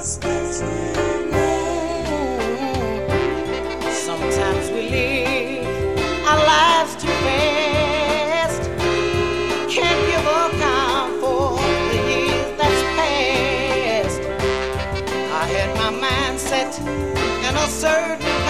Sometimes we live our lives too fast. Can't give account for the years that's past. I had my mind set in a certain